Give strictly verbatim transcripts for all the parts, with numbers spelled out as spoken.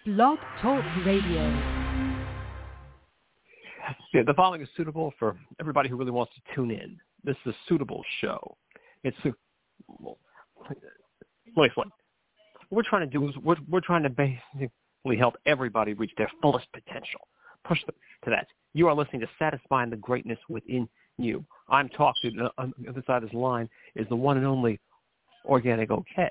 Blog Talk Radio. Yeah, the following is suitable for everybody who really wants to tune in. This is a suitable show. It's a, well, let me explain. What we're trying to do is we're, we're trying to basically help everybody reach their fullest potential. Push them to that. You are listening to Satisfying the Greatness Within You. I'm talking to on the other side of this line is the one and only Organic OK.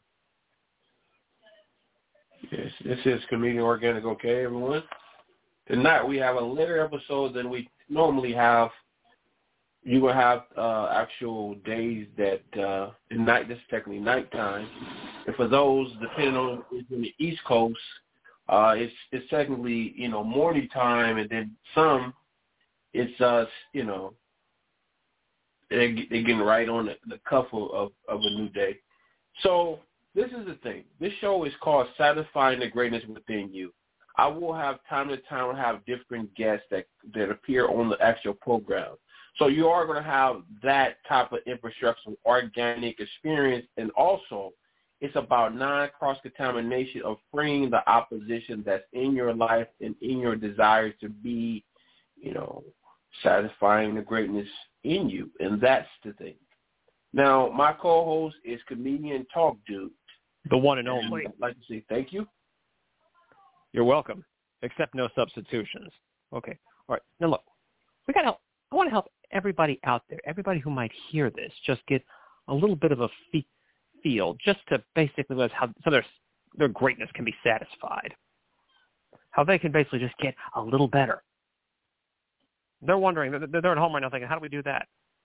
Yes, this is Comedian Organic OK, everyone. Tonight we have a later episode than we normally have. You will have uh, actual days that uh, in night. This is technically nighttime, and for those depending on in the East Coast, uh, it's it's technically you know morning time, and then some it's uh you know they're, they're getting right on the, the cuff of of a new day. So this is the thing. This show is called Satisfying the Greatness Within You. I will have time to time have different guests that, that appear on the actual program. So you are going to have that type of infrastructure, organic experience, and also it's about non-cross-contamination of freeing the opposition that's in your life and in your desires to be, you know, satisfying the greatness in you, and that's the thing. Now, my co-host is Comedian Talk Dude. The one and only. I'd like to say thank you. You're welcome, except no substitutions. Okay. All right. Now, look, we got to help. I want to help everybody out there, everybody who might hear this, just get a little bit of a fe- feel, just to basically realize how so their, their greatness can be satisfied, how they can basically just get a little better. They're wondering, they're, they're at home right now thinking, how do we do that?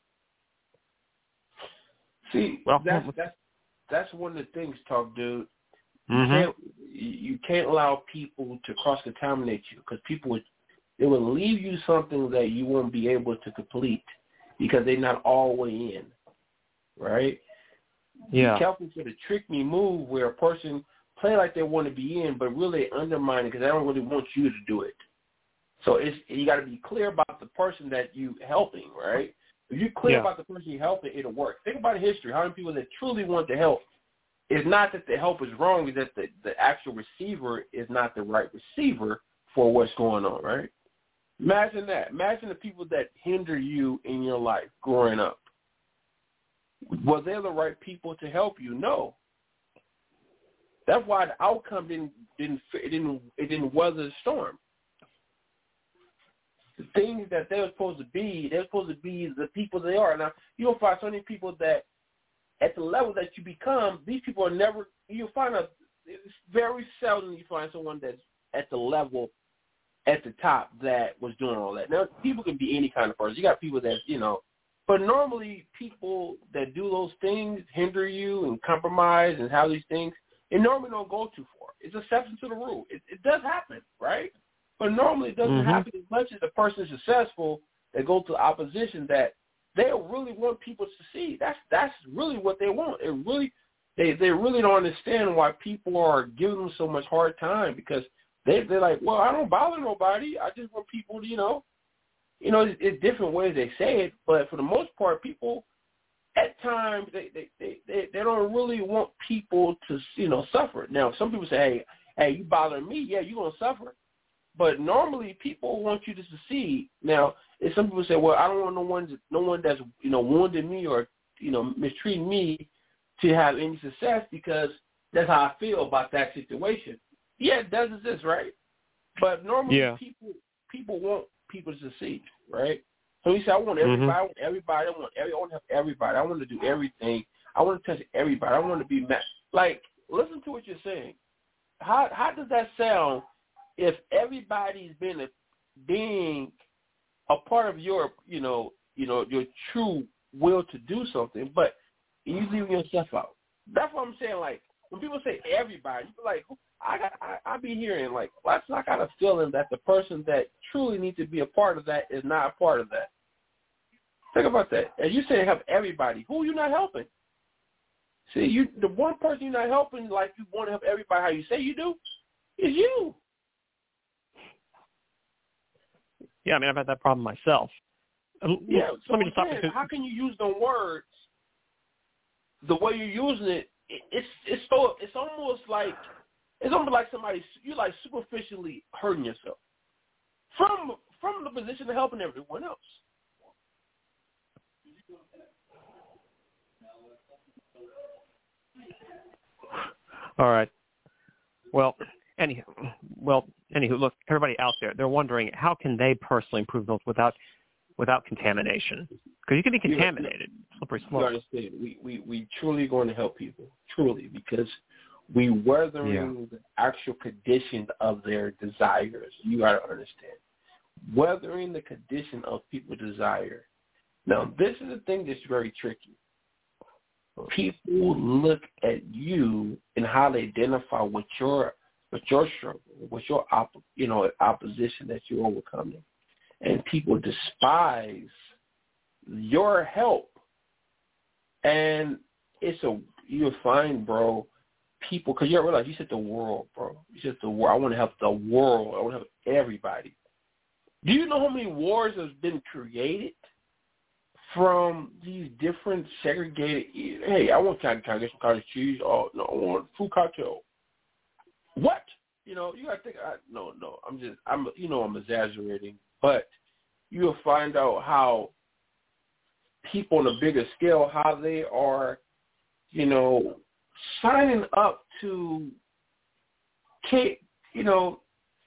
See, well, that's, that's, that's one of the things, Talk Dude. You, mm-hmm. can't, you can't allow people to cross-contaminate you because people would, they will leave you something that you won't be able to complete because they're not all the way in, right? Yeah. Be careful for the trick me move where a person play like they want to be in, but really undermine it because they don't really want you to do it. So it's you got to be clear about the person that you helping, right? If you're clear yeah. about the person you helping, it'll work. Think about history. How many people that truly want to help? It's not that the help is wrong, it's that the, the actual receiver is not the right receiver for what's going on, right? Imagine that. Imagine the people that hinder you in your life growing up. Were they the right people to help you? No. That's why the outcome didn't didn't it didn't it didn't weather the storm. The things that they were supposed to be, they're supposed to be the people they are. Now you'll find so many people that at the level that you become, these people are never. You'll find a. It's very seldom you find someone that's at the level at the top that was doing all that. Now, people can be any kind of person. You got people that, you know, but normally people that do those things hinder you and compromise and have these things, it normally don't go too far. It's exception to the rule. It, it does happen, right? But normally it doesn't mm-hmm. happen as much as the person is successful that go to opposition that they really want people to succeed. That's that's really what they want. It really they, they really don't understand why people are giving them so much hard time because They, they're like, well, I don't bother nobody. I just want people to, you know, you know, it's, it's different ways they say it, but for the most part, people at times they, they, they, they, they don't really want people to, you know, suffer. Now, some people say, hey, hey, you bothering me? Yeah, you're going to suffer. But normally people want you to succeed. Now, if some people say, well, I don't want no one, no one that's, you know, wounded me or, you know, mistreating me to have any success because that's how I feel about that situation. Yeah, it does exist, right? But normally yeah. people people want people to succeed, right? So you say, I want everybody, mm-hmm. I want everybody, I want every, I want to have everybody, I want to do everything, I want to touch everybody, I want to be met. Like, listen to what you're saying. How how does that sound if everybody's been a, being a part of your, you know, you know, your true will to do something, but you leave yourself out? That's what I'm saying. Like when people say everybody, you're like, I got, I, I be hearing like, well, that's not got a feeling that the person that truly needs to be a part of that is not a part of that. Think about that. As you say, help everybody. Who are you not helping? See, you the one person you're not helping, like you want to help everybody how you say you do, is you. Yeah, I mean, I've had that problem myself. Yeah, so let me just talk again, to how can you use the words the way you're using it? It's it's so it's almost like It's almost like somebody, you're like superficially hurting yourself from from the position of helping everyone else. All right. Well, anyhow, well, anywho, look, everybody out there, they're wondering how can they personally improve those without without contamination? Because you can be contaminated, slippery slope. You understand? We we we truly going to help people, truly, because we weathering yeah. the actual condition of their desires. You got to understand, weathering the condition of people's desire. Now, this is the thing that's very tricky. People look at you and how they identify with your with your struggle, with your op, you know opposition that you're overcoming, and people despise your help. And it's a you'll find, bro, people, because you realize you said the world, bro. You said the world. I want to help the world. I want to help everybody. Do you know how many wars have been created from these different segregated? Hey, I want can I get some cottage cheese? Oh no, I want fruit cocktail. What? You know, you gotta think. I, no, no, I'm just, I'm, you know, I'm exaggerating, but you'll find out how people on a bigger scale, how they are, you know, signing up to, you know,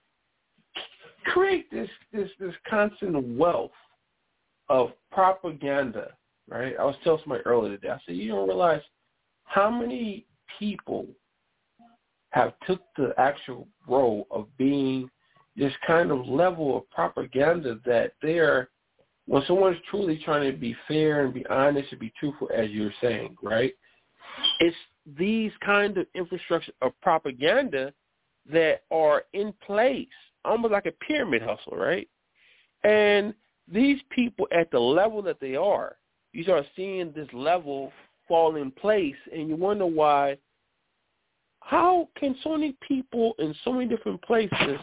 create this this this constant wealth of propaganda, right? I was telling somebody earlier today, I said, you don't realize how many people have took the actual role of being this kind of level of propaganda that they're, when someone's truly trying to be fair and be honest and be truthful, as you're saying, right? It's these kind of infrastructure of propaganda that are in place, almost like a pyramid hustle, right? And these people at the level that they are, you start seeing this level fall in place, and you wonder why, how can so many people in so many different places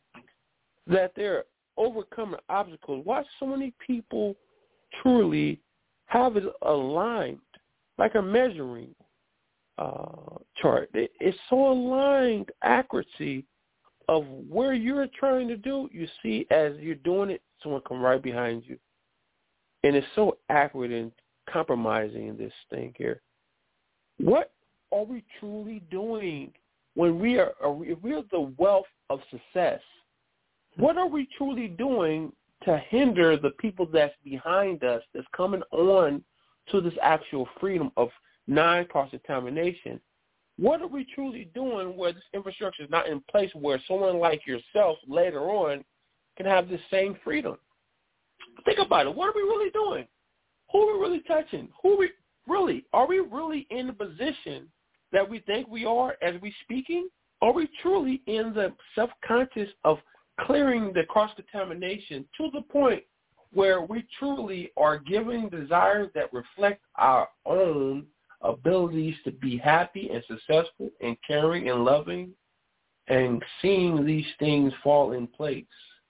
that they're overcoming obstacles, why so many people truly have it aligned, like a measuring uh, chart. It, it's so aligned accuracy of where you're trying to do, you see as you're doing it, someone come right behind you. And it's so accurate in compromising this thing here. What are we truly doing when we are, if we're the wealth of success? What are we truly doing to hinder the people that's behind us, that's coming on to this actual freedom of non-cross-contamination? What are we truly doing where this infrastructure is not in place where someone like yourself later on can have the same freedom? Think about it. What are we really doing? Who are we really touching? Who are we really? Are we really in the position that we think we are as we speaking? Are we truly in the self-conscious of clearing the cross-contamination to the point where we truly are giving desires that reflect our own abilities to be happy and successful and caring and loving and seeing these things fall in place?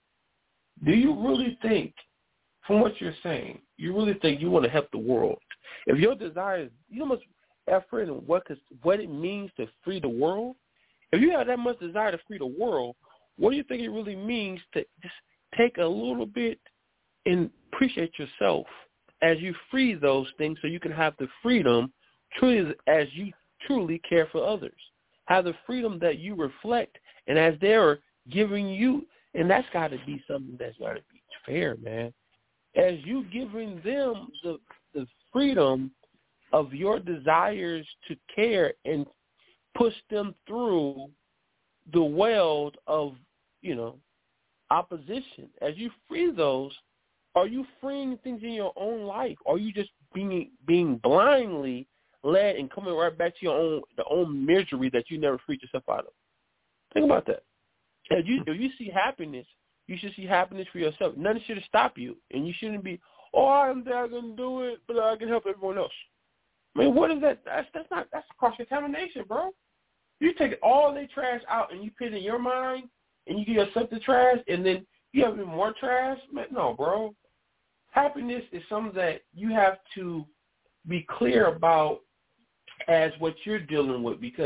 Do you really think, from what you're saying, you really think you want to help the world? If your desire is, you know, much effort and what what it means to free the world, if you have that much desire to free the world, what do you think it really means to just take a little bit and appreciate yourself as you free those things so you can have the freedom truly as you truly care for others? Have the freedom that you reflect, and as they're giving you, and that's got to be something that's got to be fair, man. As you giving them the the freedom of your desires to care and push them through the world of, you know, opposition. As you free those, are you freeing things in your own life? Or are you just being being blindly led and coming right back to your own the own misery that you never freed yourself out of? Think about that. If you if you see happiness, you should see happiness for yourself. Nothing should stop you, and you shouldn't be, oh, I'm not gonna do it, but I can help everyone else. I mean, what is that? That's that's not that's cross-contamination, bro. You take all the trash out and you put it in your mind, and you give yourself the trash, and then you have even more trash. Man, no, bro. Happiness is something that you have to be clear about as what you're dealing with, because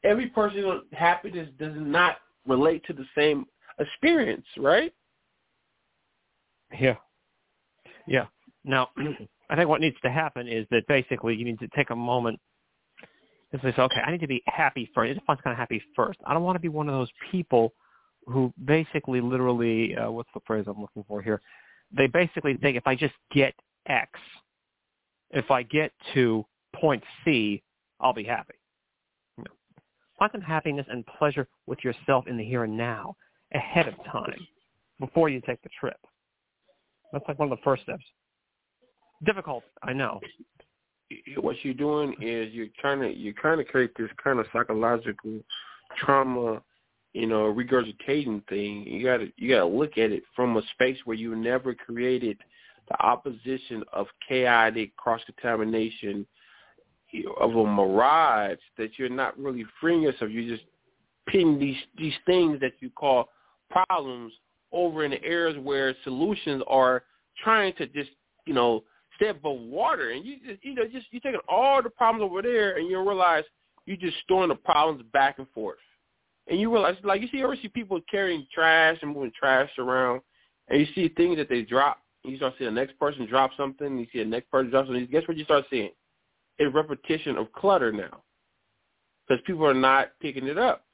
every person's happiness does not relate to the same experience, right? Yeah. Yeah. Now, I think what needs to happen is that basically you need to take a moment and say, okay, I need to be happy first. I need to find kind of happy first. I don't want to be one of those people who basically literally, uh, what's the phrase I'm looking for here? They basically think if I just get X, if I get to point C, I'll be happy. No. Find some happiness and pleasure with yourself in the here and now ahead of time before you take the trip. That's like one of the first steps. Difficult, I know. What you're doing is you're trying to you're trying to create this kind of psychological trauma, you know, regurgitating thing. You got to you got to look at it from a space where you never created the opposition of chaotic cross contamination of a mirage that you're not really freeing yourself. You're just pinning these these things that you call problems over in the areas where solutions are trying to just, you know, stay above water. And you just, you know, just you're taking all the problems over there, and you realize you're just storing the problems back and forth. And you realize, like, you see, you ever see people carrying trash and moving trash around, and you see things that they drop, and you start seeing the next person drop something, and you see the next person drop something. Guess what you start seeing? A repetition of clutter now, because people are not picking it up.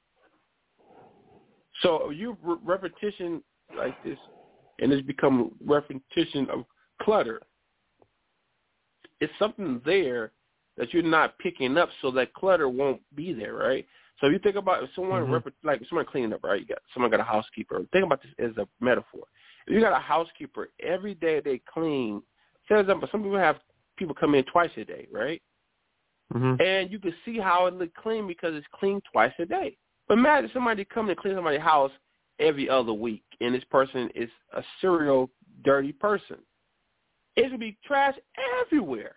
So you re- repetition like this, and it's become repetition of clutter. It's something there that you're not picking up, so that clutter won't be there, right? So if you think about if someone mm-hmm. rep- like someone cleaning up, right? You got someone got a housekeeper. Think about this as a metaphor. If you got a housekeeper, every day they clean. For example, some people have people come in twice a day, right? Mm-hmm. And you can see how it look clean because it's clean twice a day. But imagine somebody coming and clean somebody's house every other week, and this person is a serial dirty person. It would be trash everywhere.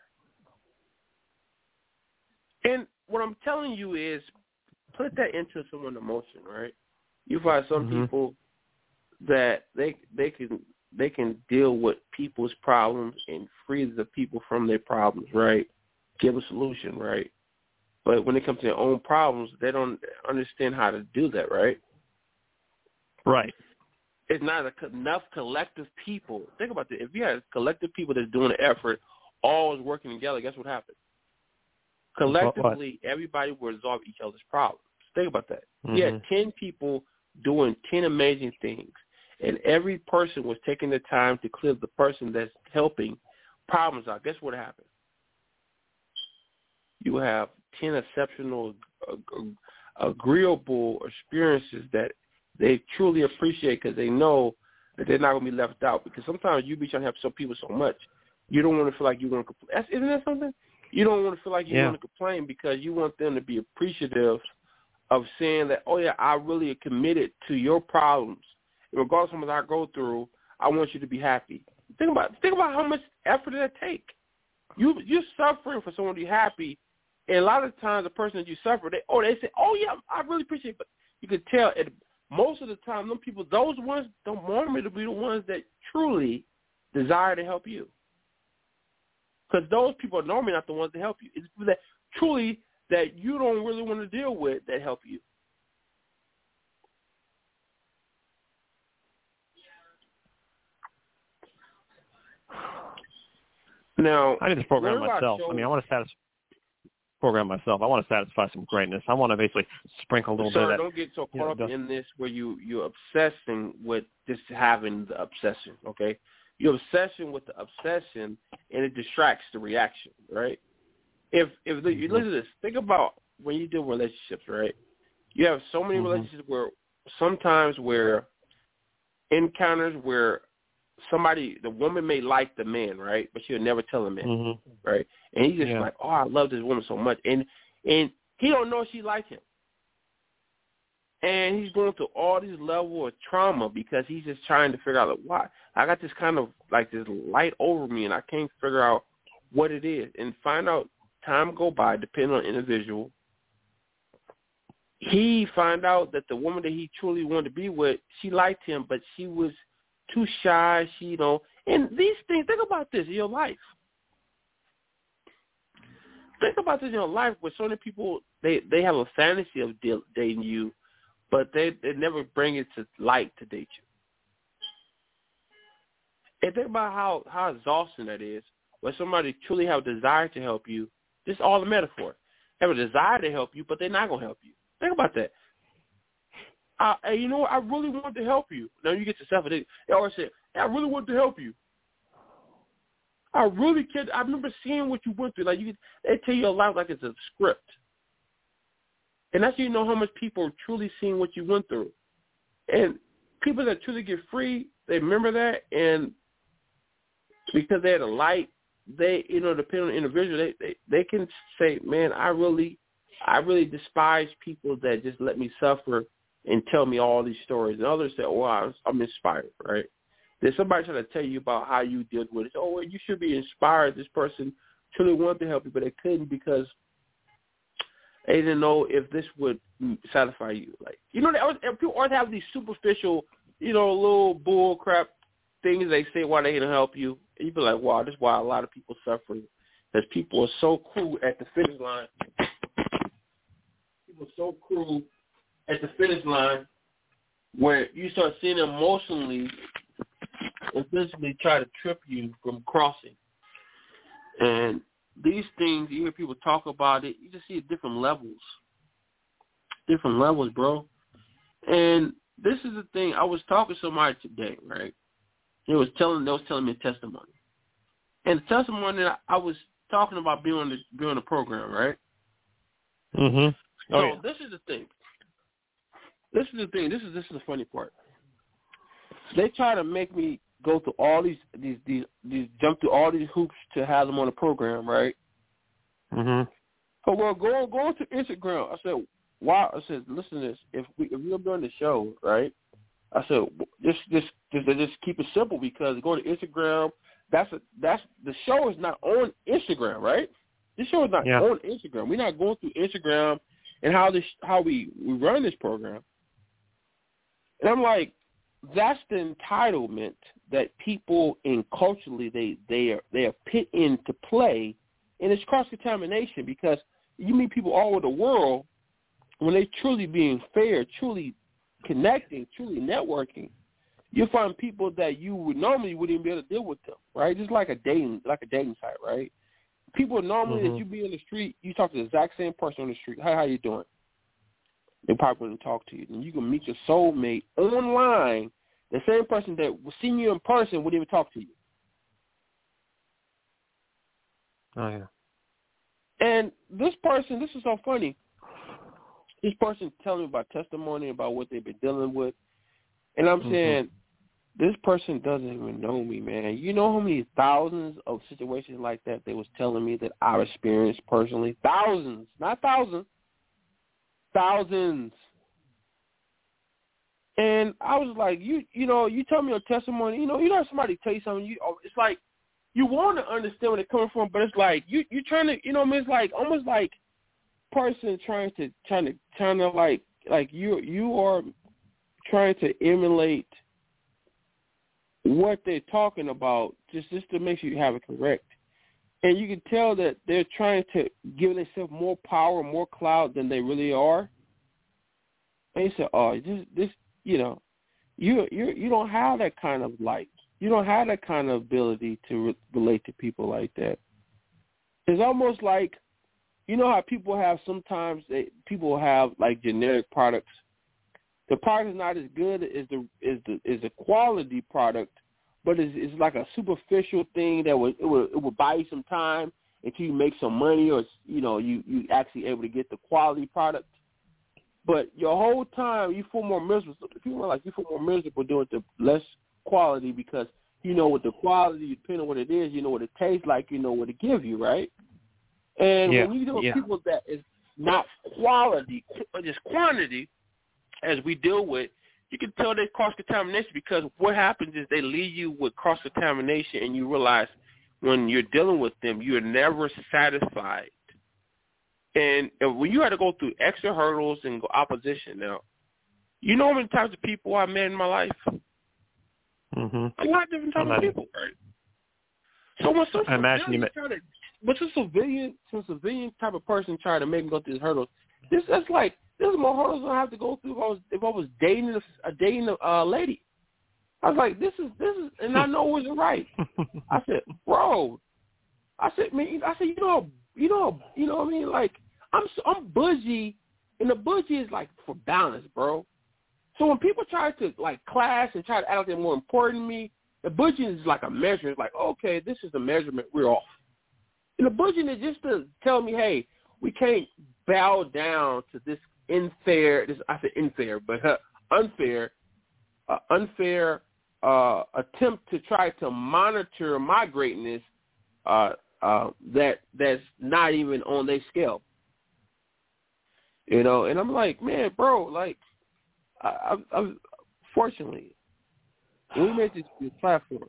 And what I'm telling you is put that into someone's emotion, right? You find some mm-hmm. people that they they can they can deal with people's problems and free the people from their problems, right? Give a solution, right? But when it comes to their own problems, they don't understand how to do that, right? Right. It's not enough collective people. Think about this. If you had collective people that's doing the effort, all is working together, guess what happens? Collectively, what? Everybody will resolve each other's problems. Think about that. Mm-hmm. You had ten people doing ten amazing things, and every person was taking the time to clear the person that's helping problems out. Guess what happens? You have ten exceptional, agreeable experiences that they truly appreciate because they know that they're not going to be left out. Because sometimes you be trying to help some people so much, you don't want to feel like you want to complain. Isn't that something? You don't want to feel like you yeah. want to complain because you want them to be appreciative of saying that, oh, yeah, I really am committed to your problems. And regardless of what I go through, I want you to be happy. Think about think about how much effort did that take. You, you're suffering for someone to be happy. And a lot of times the person that you suffer, they oh, they say, oh, yeah, I really appreciate it. But you could tell it, most of the time, them people, those ones don't want me to be the ones that truly desire to help you. Because those people are normally not the ones that help you. It's people that truly that you don't really want to deal with that help you. Now, I need to program myself. I mean, I want to satisfy program myself. I want to satisfy some greatness. I want to basically sprinkle a little Sir, bit of that. Don't get so caught up you know, in this where you, you're obsessing with just having the obsession, okay? You're obsession with the obsession, and it distracts the reaction, right? If if the, you listen to this, think about when you deal with relationships, right? You have so many mm-hmm. relationships where sometimes where encounters where somebody, the woman may like the man, right? But she'll never tell the man, mm-hmm. right? And he's just yeah. like, oh, I love this woman so much. And and he don't know she likes him. And he's going through all these levels of trauma because he's just trying to figure out, like, why? I got this kind of, like, this light over me, and I can't figure out what it is. And find out, time go by, depending on the individual. He find out that the woman that he truly wanted to be with, she liked him, but she was too shy. She, you know, and these things, think about this in your life. Think about this in your life with so many people they, they have a fantasy of de- dating you, but they, they never bring it to light to date you. And think about how, how exhausting that is. When somebody truly have a desire to help you, this is all a metaphor. They have a desire to help you, but they're not going to help you. Think about that. Uh, hey, you know what? I really want to help you. Now you get yourself a They always say, hey, I really want to help you. I really can. I remember seeing what you went through. Like you, they tell you a lot like it's a script. And that's how you know how much people are truly seeing what you went through. And people that truly get free, they remember that, and because they had a light, they, you know, depending on the individual, they, they, they can say, man, I really, I really despise people that just let me suffer and tell me all these stories. And others say, oh, I'm, I'm inspired, right? There's somebody trying to tell you about how you dealt with it. Oh, well, you should be inspired. This person truly wanted to help you, but they couldn't because they didn't know if this would satisfy you. Like, you know, they always, people always have these superficial, you know, little bull crap things they say why they didn't help you. And you be like, wow, this is why a lot of people suffer. Because people are so cruel at the finish line. People are so cruel at the finish line where you start seeing them emotionally essentially try to trip you from crossing. And these things, you hear people talk about it, you just see different levels. Different levels, bro. And this is the thing. I was talking to somebody today, right? They was telling, they was telling me a testimony. And the testimony that I was talking about being on the, being on the program, right? Mm-hmm. Oh, so yeah. this is the thing. This is the thing. This is this is the funny part. They try to make me go through all these these these, these jump through all these hoops to have them on the program, right? Mm-hmm. Oh well, go go to Instagram. I said, wow. I said, listen to this. If we if we're doing the show, right? I said, just just just just keep it simple because go to Instagram. That's a that's the show is not on Instagram, right? This show is not yeah. on Instagram. We're not going through Instagram and how this how we, we run this program. And I'm like, that's the entitlement that people in culturally they they are they are put into play, and it's cross contamination because you meet people all over the world when they truly being fair, truly connecting, truly networking. You'll find people that you would normally wouldn't even be able to deal with them, right? Just like a dating like a dating site, right? People normally mm-hmm. that you be in the street, you talk to the exact same person on the street. Hi, how you doing? They probably wouldn't talk to you. And you can meet your soulmate online. The same person that was seeing you in person wouldn't even talk to you. Oh, yeah. And this person, this is so funny. This person telling me about testimony, about what they've been dealing with. And I'm mm-hmm. saying, this person doesn't even know me, man. You know how many thousands of situations like that they was telling me that I've experienced personally? Thousands, not thousands. Thousands. And I was like, you you know, you tell me your testimony, you know, you know somebody tell you something, you it's like you want to understand where they're coming from, but it's like you you trying to, you know, I mean, it's like almost like person trying to trying to trying to like like you you are trying to emulate what they're talking about just just to make sure you have it correct. And you can tell that they're trying to give themselves more power, more clout than they really are. And you say, oh, this, this, you know, you you you don't have that kind of light. You don't have that kind of ability to re- relate to people like that. It's almost like, you know how people have sometimes they, people have like generic products. The product is not as good as the is the is a quality product, but it's, it's like a superficial thing that would it would it would buy you some time until you make some money, or you know you you actually able to get the quality product. But your whole time you feel more miserable. People are like you feel more miserable doing the less quality because you know what the quality, depending on what it is, you know what it tastes like, you know what it gives you, right? And yeah. when you deal with yeah. people that is not quality, just quantity, as we deal with, you can tell they cross-contamination because what happens is they leave you with cross-contamination and you realize when you're dealing with them, you're never satisfied. And when you had to go through extra hurdles and go opposition now, you know how many types of people I met in my life? Mm-hmm. A lot of different types of people, right? So when some I imagine you met... try to, but some civilian, some civilian type of person try to make me go through these hurdles, This that's like this is more hurdles I have to go through if I was if I was dating a, a dating a uh, lady. I was like, this is this is, and I know it wasn't right. I said, bro, I said, man, I said, you know, you know, you know what I mean? Like, I'm I'm bougie, and the bougie is like for balance, bro. So when people try to like clash and try to act like they're more important than me, the bougie is like a measure. It's like, okay, this is the measurement. We're off. And the bougie is just to tell me, hey, we can't bow down to this unfair. This I said unfair, but uh, unfair, uh, unfair uh, attempt to try to monitor my greatness. Uh, uh, that that's not even on their scale. You know, and I'm like, man, bro, like, I, I, I fortunately, when we made this, this platform,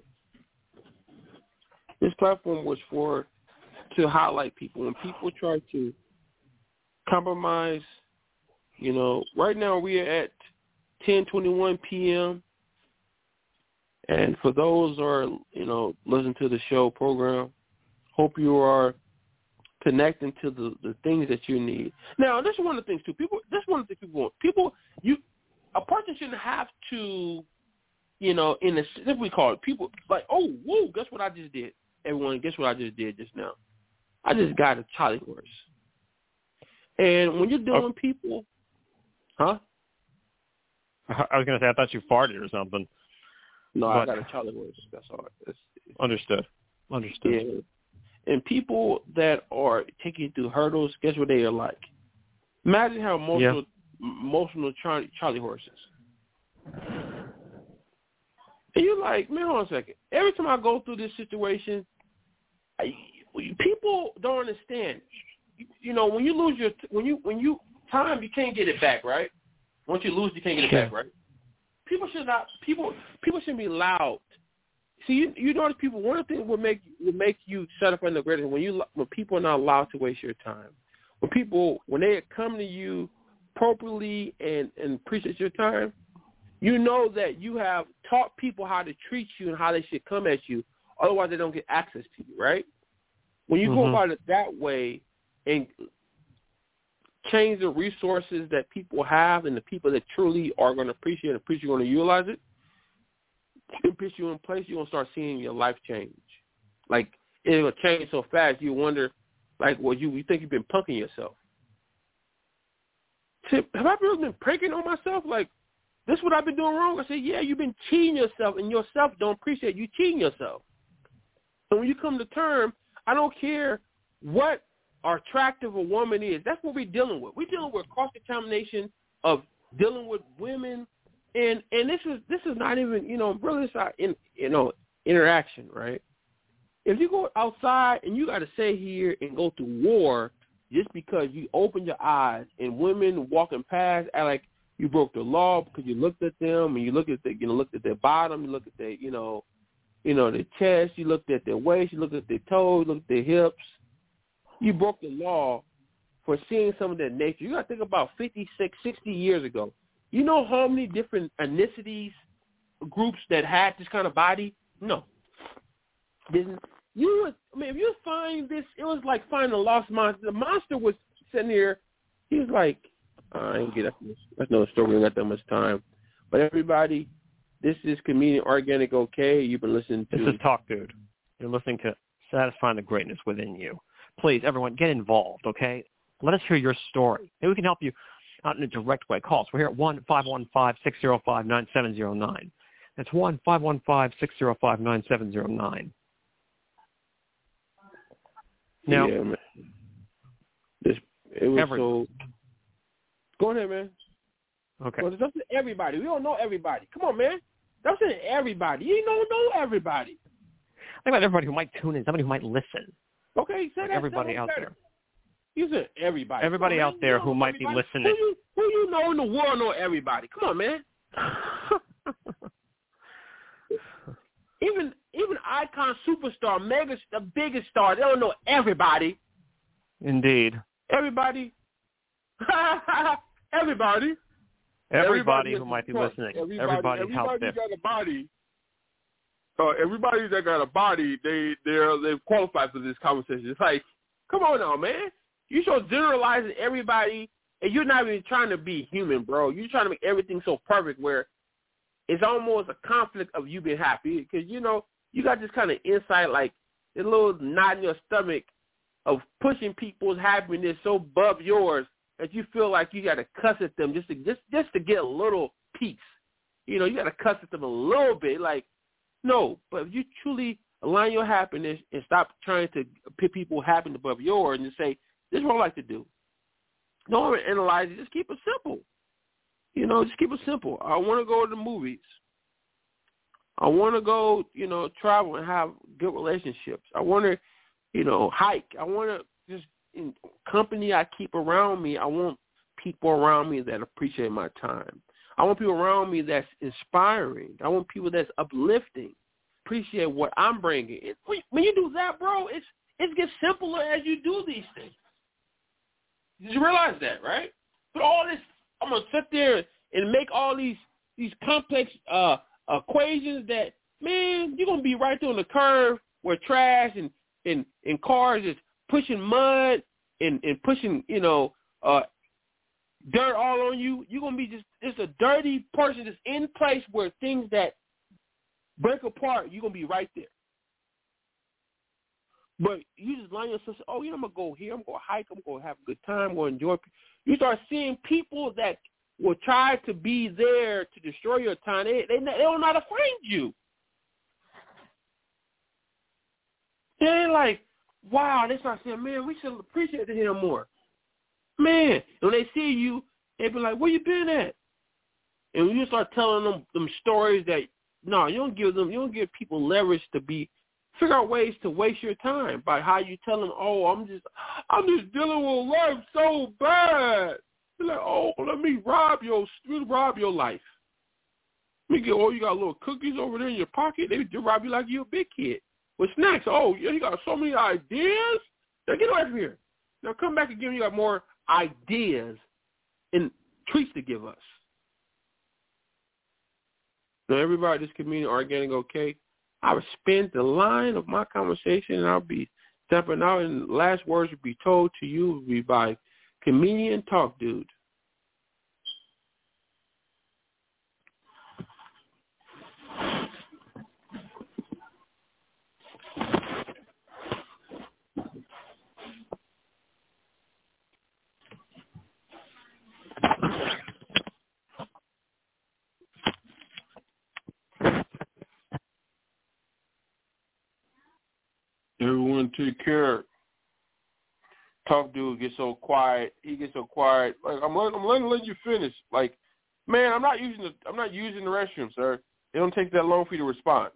this platform was for to highlight people. When people try to compromise, you know, right now we are at ten twenty-one p.m. And for those who are, you know, listening to the show program, hope you are connecting to the, the things that you need. Now, this is one of the things, too. People, this is one of the things people want. People, you, a person shouldn't have to, you know, in a, if we call it, people, like, oh, whoa, guess what I just did? Everyone, guess what I just did just now? I just got a Charlie horse. And when you're dealing with people, huh? I was going to say, I thought you farted or something. No, but, I got a Charlie horse. That's all. It's, it's, understood. Understood. Yeah. And people that are taking you through hurdles, guess what they are like? Imagine how emotional, yeah. emotional Charlie, Charlie horses. And you're like, man, hold on a second. Every time I go through this situation, I, people don't understand. You, you know, when you lose your, when you, when you time, you can't get it back, right? Once you lose, you can't get it back, right? People should not. People, people shouldn't be loud. See, you, you notice people. One of the things will make will make you shut up and the greatest when you when people are not allowed to waste your time. When people when they come to you appropriately and and appreciate your time, you know that you have taught people how to treat you and how they should come at you. Otherwise, they don't get access to you, right? When you mm-hmm. go about it that way and change the resources that people have and the people that truly are going to appreciate and appreciate going to utilize it, and push you in place, you're going to start seeing your life change. Like, it will change so fast, you wonder, like, well, you, you think you've been punking yourself. Have I really been pranking on myself? Like, this is what I've been doing wrong? I said, yeah, you've been cheating yourself, and yourself don't appreciate you cheating yourself. So when you come to term, I don't care what attractive a woman is. That's what we're dealing with. We're dealing with cross-contamination of dealing with women. And and this is this is not even, you know, really, it's not in, you know, interaction, right? If you go outside and you got to sit here and go to war just because you open your eyes and women walking past act like you broke the law because you looked at them and you look at the, you know, looked at their bottom, you look at their, you know, you know, their chest, you looked at their waist, you looked at their toes, you looked at their hips. You broke the law for seeing some of their nature. You got to think about fifty-six, sixty years ago. You know how many different ethnicities, groups that had this kind of body? No. Didn't you? Was, I mean, if you find this, it was like finding a lost monster. The monster was sitting here. He was like, oh, I ain't get up. That's no story. We don't got that much time. But everybody, this is Comedian Organic OK. You've been listening to. This is Talk Dude. You're listening to Satisfying the Greatness Within You. Please, everyone, get involved, okay? Let us hear your story. Maybe we can help you out in a direct way. Call us. We're here at one five one five, six zero five, nine seven zero nine. That's one five one five, six zero five, nine seven zero nine. Now, yeah, man. This, it was everyone. so... Go ahead, man. Okay. Well, that's everybody. We don't know everybody. Come on, man. That's everybody. You don't know everybody. Think about everybody who might tune in, somebody who might listen. Okay, say like that. Everybody out better. there. You said everybody. Everybody on, out there who might everybody. be listening. Who you, who you know in the world know everybody? Come on, man. even even icon superstar, mega, the biggest star, they don't know everybody. Indeed. Everybody. everybody. Everybody, everybody who might be listening. Everybody, everybody, everybody out there. got a body. Uh, everybody that got a body, they they're they've qualified for this conversation. It's like, come on now, man. You so generalizing everybody and you're not even trying to be human, bro. You're trying to make everything so perfect where it's almost a conflict of you being happy because, you know, you got this kind of insight, like a little knot in your stomach of pushing people's happiness so above yours that you feel like you got to cuss at them just to just, just to get a little peace. You know, you got to cuss at them a little bit. Like, no, but if you truly align your happiness and stop trying to put people happiness above yours and just say, this is what I like to do. Don't analyze it. Just keep it simple. You know, just keep it simple. I want to go to the movies. I want to go, you know, travel and have good relationships. I want to, you know, hike. I want to just, in company I keep around me, I want people around me that appreciate my time. I want people around me that's inspiring. I want people that's uplifting, appreciate what I'm bringing. It, when you do that, bro, it's it gets simpler as you do these things. Did you realize that, right? But all this, I'm going to sit there and make all these these complex uh, equations that, man, you're going to be right there on the curve where trash and, and, and cars is pushing mud and, and pushing, you know, uh, dirt all on you. You're going to be just, just a dirty person that's in place where things that break apart, you're going to be right there. But you just line yourself, oh, you know, I'm going to go here, I'm going to hike, I'm going to have a good time, I'm going to enjoy. You start seeing people that will try to be there to destroy your time. They, they, they don't know how to find you. They're like, wow, they start saying, man, we should appreciate him more. Man, when they see you, they be like, where you been at? And you start telling them them stories that, no, you don't give them, you don't give people leverage to be, figure out ways to waste your time by how you tell them, oh, I'm just, I'm just dealing with life so bad. You're like, oh, let me rob your, let me rob your life. Let me get, oh, you got little cookies over there in your pocket. They just rob you like you're a big kid with snacks. Oh, you got so many ideas. Now get away from here. Now come back again. You got more ideas and treats to give us. Now, everybody, this community, Organic Okay, I would spend the line of my conversation, and I'll be stepping out, and last words would be told to you would be by Comedian Talk Dude. Everyone take care. Talk Dude gets so quiet. He gets so quiet. Like I'm letting, I'm letting, letting you finish. Like, man, I'm not using the I'm not using the restroom, sir. It don't take that long for you to respond.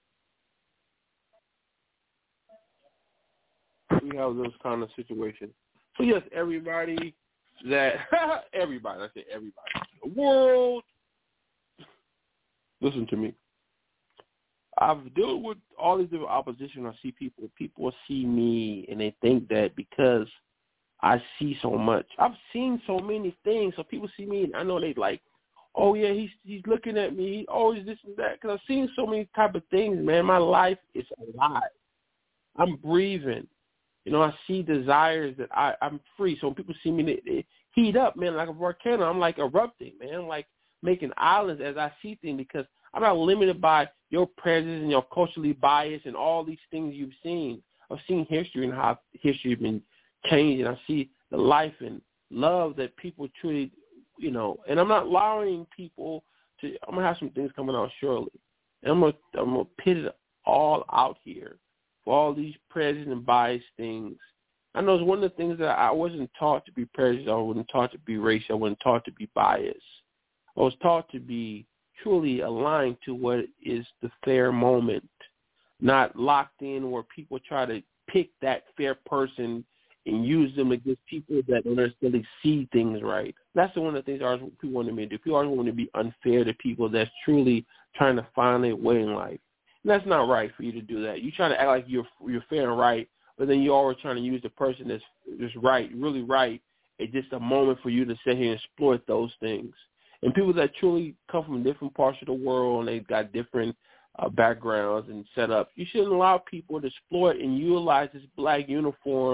We have those kind of situations. So yes, everybody that everybody, I say everybody, the world. Listen to me. I've dealt with all these different opposition. I see people. People see me, and they think that because I see so much, I've seen so many things. So people see me, and I know they like, oh yeah, he's he's looking at me. He always this and that. Because I've seen so many type of things, man. My life is alive. I'm breathing. You know, I see desires that I I'm free. So when people see me, they, they heat up, man, like a volcano. I'm like erupting, man. I'm like making islands as I see things because I'm not limited by your prejudice and your culturally bias and all these things you've seen. I've seen history and how history has been changed, and I see the life and love that people truly, you know, and I'm not allowing people to, I'm going to have some things coming out shortly. And I'm going to, I'm going to pit it all out here for all these prejudice and bias things. I know it's one of the things that I wasn't taught to be prejudiced. I wasn't taught to be racial. I wasn't taught to be biased. I was taught to be truly aligned to what is the fair moment, not locked in where people try to pick that fair person and use them against people that don't necessarily see things right. That's one of the things always people want me to do. People always want to be unfair to people that's truly trying to find their way in life. And that's not right for you to do that. You're trying to act like you're you're fair and right, but then you're always trying to use the person that's just right, really right, it's just a moment for you to sit here and exploit those things. And people that truly come from different parts of the world and they've got different uh, backgrounds and setups, you shouldn't allow people to exploit and utilize this black uniform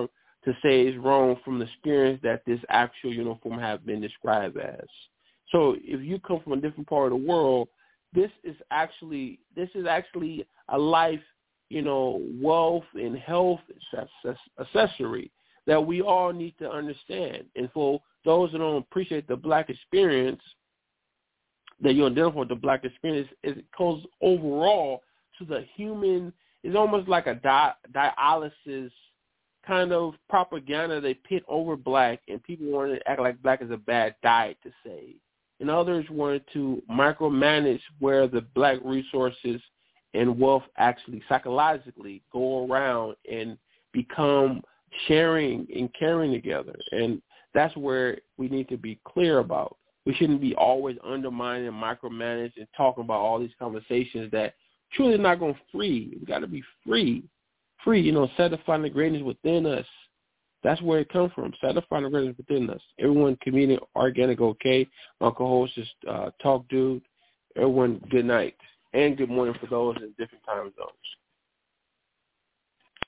to say it's wrong from the experience that this actual uniform have been described as. So if you come from a different part of the world, this is actually this is actually a life, you know, wealth and health accessory that we all need to understand. And for those that don't appreciate the black experience, that you identify with the black experience, it goes overall to the human. It's almost like a di- dialysis kind of propaganda they pit over black, and people want to act like black is a bad diet to save. And others wanted to micromanage where the black resources and wealth actually psychologically go around and become sharing and caring together. And that's where we need to be clear about. We shouldn't be always undermining and micromanaging and talking about all these conversations that truly not going to free. We got to be free. Free, you know, satisfying the greatness within us. That's where it comes from, satisfying the greatness within us. Everyone, comedian, organic, okay. My co-host is uh, Talk Dude. Everyone, good night and good morning for those in different time zones.